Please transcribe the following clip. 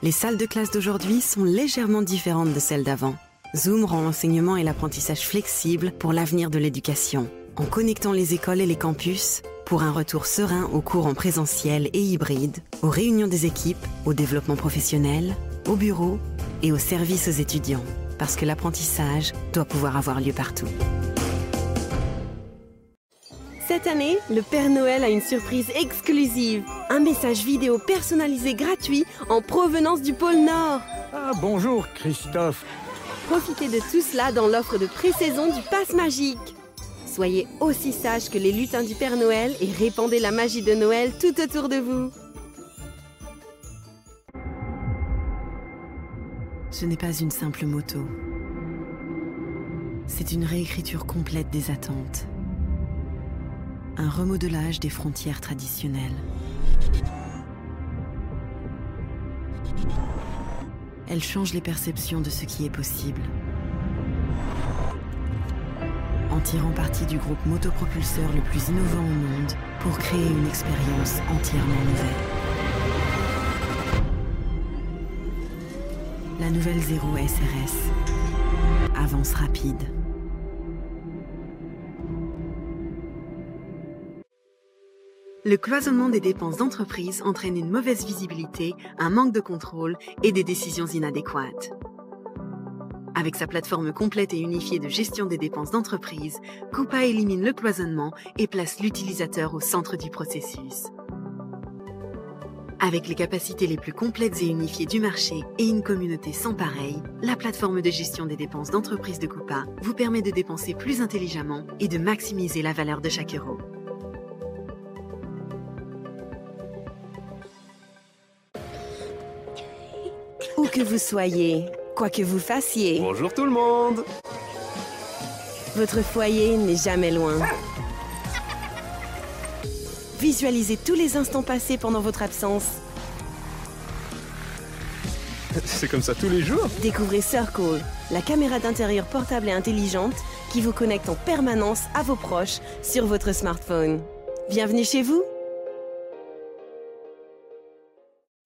Les salles de classe d'aujourd'hui sont légèrement différentes de celles d'avant. Zoom rend l'enseignement et l'apprentissage flexibles pour l'avenir de l'éducation, en connectant les écoles et les campus pour un retour serein aux cours en présentiel et hybride, aux réunions des équipes, au développement professionnel, au bureau et aux services aux étudiants. Parce que l'apprentissage doit pouvoir avoir lieu partout. Cette année, le Père Noël a une surprise exclusive. Un message vidéo personnalisé gratuit en provenance du pôle Nord. Ah, bonjour Christophe. Profitez de tout cela dans l'offre de pré-saison du Pass Magique. Soyez aussi sages que les lutins du Père Noël et répandez la magie de Noël tout autour de vous. Ce n'est pas une simple moto. C'est une réécriture complète des attentes. Un remodelage des frontières traditionnelles. Elle change les perceptions de ce qui est possible. En tirant parti du groupe motopropulseur le plus innovant au monde pour créer une expérience entièrement nouvelle. La nouvelle Zéro SRS. Avance rapide. Le cloisonnement des dépenses d'entreprise entraîne une mauvaise visibilité, un manque de contrôle et des décisions inadéquates. Avec sa plateforme complète et unifiée de gestion des dépenses d'entreprise, Coupa élimine le cloisonnement et place l'utilisateur au centre du processus. Avec les capacités les plus complètes et unifiées du marché et une communauté sans pareil, la plateforme de gestion des dépenses d'entreprise de Coupa vous permet de dépenser plus intelligemment et de maximiser la valeur de chaque euro. Où que vous soyez, quoi que vous fassiez, Bonjour tout le monde. votre foyer n'est jamais loin. Visualisez tous les instants passés pendant votre absence. C'est comme ça tous les jours? Découvrez Circle, la caméra d'intérieur portable et intelligente qui vous connecte en permanence à vos proches sur votre smartphone. Bienvenue chez vous!